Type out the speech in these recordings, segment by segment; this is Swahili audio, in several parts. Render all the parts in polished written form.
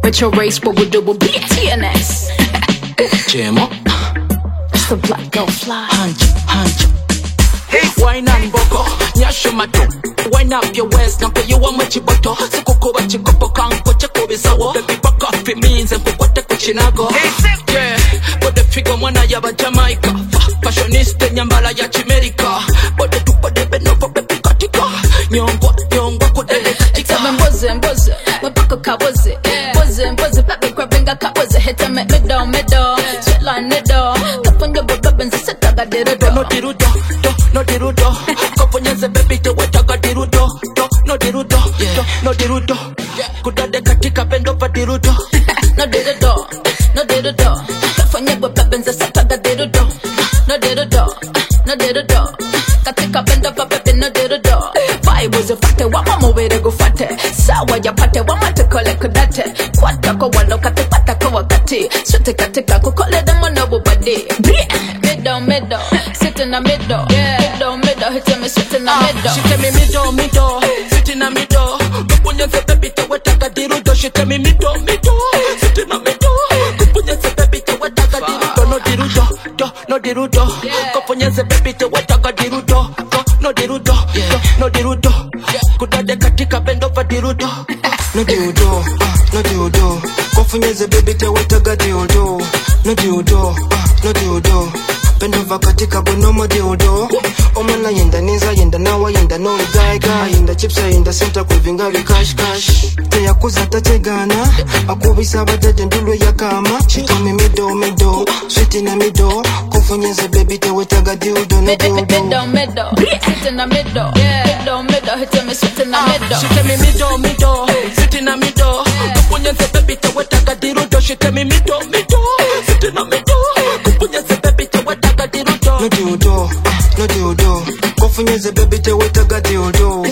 With your race, but we'll double BTNS. Jemo. It's the black girl fly. Hunch. Hey, wine and boko, nyasho mato. Wine up your waist, now pay you one much butter. Sikuko bachi kopo kanko cheko bisawo. Baby back off it means and kukwata kuchinago. Yeah, but the figure mwana yaba Jamaica. Fashionista nyambala ya Chimerika. But the tupa de benova baby katika. Nyongwa kudele katika. It's a mboze, mabako kaboze. Boze, baby grabbinga kaboze. Hit me middle, sweet line middle. Kapunga baba nzisa taga dirudo. No dirudo. Koponyeze baby te wetaga dirudo. No dirudo. Kudade katika bendo pa dirudo. No dirudo. Kapunga baba nzisa taga dirudo. No dirudo. Katika bendo pa baby no dirudo. Vibe was a fate, wama mwere go fate. Sawa ya pate, wama te kole kudate. Kwata ko walo kate pata ko wakati. Sote katika kukole demo no bubadi. Middle, sit in the middle. Middle, hit me sit in the middle. She tell me middle, sit in the middle. Kupunya se baby te wetaka dirudo. She tell me middle, sit in the middle. Kupunya se baby te wetaka dirudo. No dirudo. Kupunya se baby te wetaka dirudo. No dirudo. Kudade katika bendo pa dirudo. No dirudo. Kupunya se baby te wetaka dirudo. No dirudo. Bend over katika bonomo dildo. Omana yenda nawa yenda no gaiga. Yenda chips yenda center kuvinga cash. Teya kuza tategana. Akubisa badede ndulo ya kama. She told me middle, sweet in the middle. Kufonyeze baby te wetaga dildo no dildo. Middle, sit in the middle. Middle, hit me sweet in the middle. She tell me middle, sit in the middle. Kufonyeze baby te wetaga dildo. She tell me middle, sit in the middle. Kufonyeze baby te wetaga no dildo. Kufunyeze baby te wetaga dildo.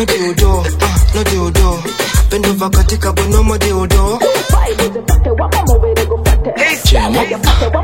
No dildo. Bendo vakatika bonomo dildo. Vibe was a fate, wama mwere go fate. Jemo.